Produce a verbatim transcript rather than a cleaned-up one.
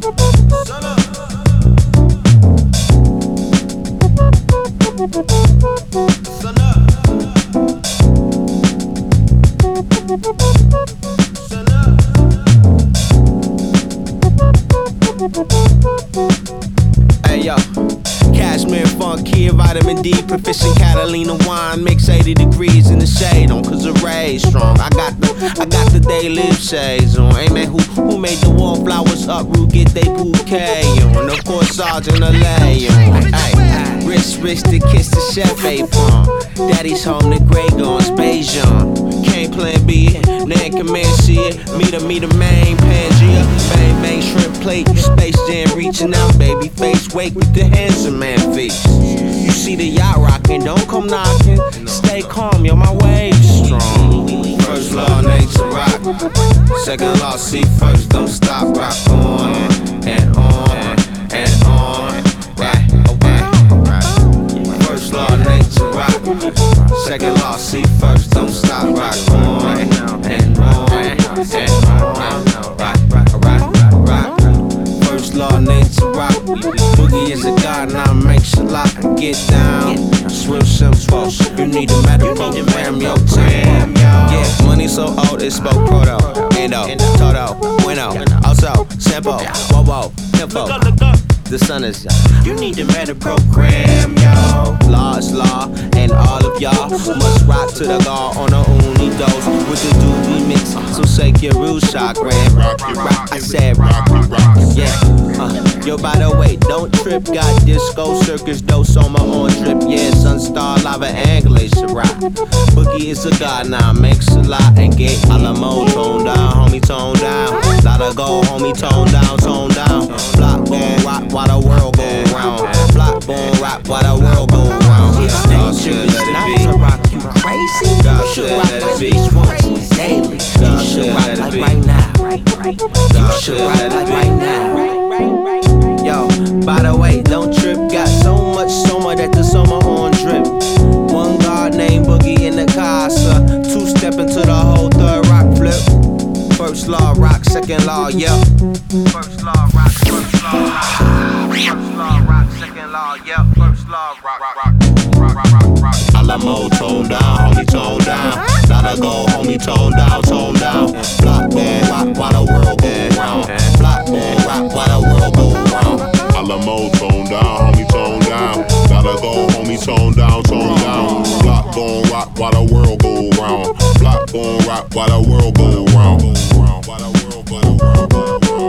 Hey yo, Cashmere Funk Kid, Vitamin D, proficient Catalina wine, mix eighty degrees in the shade on, cause the ray's strong. I got the, I got the They Live shades on. Hey man, who, who made the wallflowers uproot, get they bouquet on? Of course, Sergeant Alay on. Hey, rich, rich to kiss the chef A from. Daddy's home, the Grey Guns, Beijing. Can't plan B, Nan Command C it. Meet a, meet a main Pangea. Bang, bang, shrimp plate. You Space Jam reaching out, baby face. Wake with the handsome man face. You see the yacht rocking, don't come knocking. Stay calm, yo, my wave's strong. First law, nature rock. Second law, see first, don't stop. Rock on and on and on. First law, nature rock. Second law, see first, don't stop. Rock on and on and on. Rock, rock, rock, rock. First law, nature rock. Boogie is a god, now makes a lot. Get down, swim, swim, swim. You need a medical program, yo, time. Yeah, money so old, it spoke proto. Endo, Toto, Bueno, also, Sampo, Whoa, whoa, Tempo. The sun is out. You need to better program, yo. Law is law, and all of y'all must rock to the law on a uni dose with the doobie mix. So shake your real chakram. Rock, rock, I said rock, rock, yeah. Uh, yo, by the way, don't trip. Got disco circus, dose on my on drip. Yeah, Sunstar, lava, and glacier rock. Boogie is a god now, makes a lot and get Alamo toned down, homie, tone down. Gotta go, homie, tone down, tone down. Block, boom, rock. While the world go round, block, boom, rock while the world go round. God should let it be. Rock you crazy. God should let it be. Once daily. God should let it be. Right now. God should let it be. Right now. Yo, by the way, don't trip. Got so much summer that the summer on drip. One god named Boogie in the casa. Two step into the whole third rock flip. First law rock, second law, yeah. First law rock, first law rock. First law rock, second law, yeah. First law rock, rock, rock, rock, rock, rock, rock. Alamo tone down, homie tone down. Gotta go, homie tone down, tone down. Block, boom, rock while the world go round. Block, boom, rock while the world go round. Alamo tone down, homie tone down. Gotta go, homie tone down, tone down. Block, boom, rock while the world go round. Block, boom, rock while the world go round. While the world, while the world go round.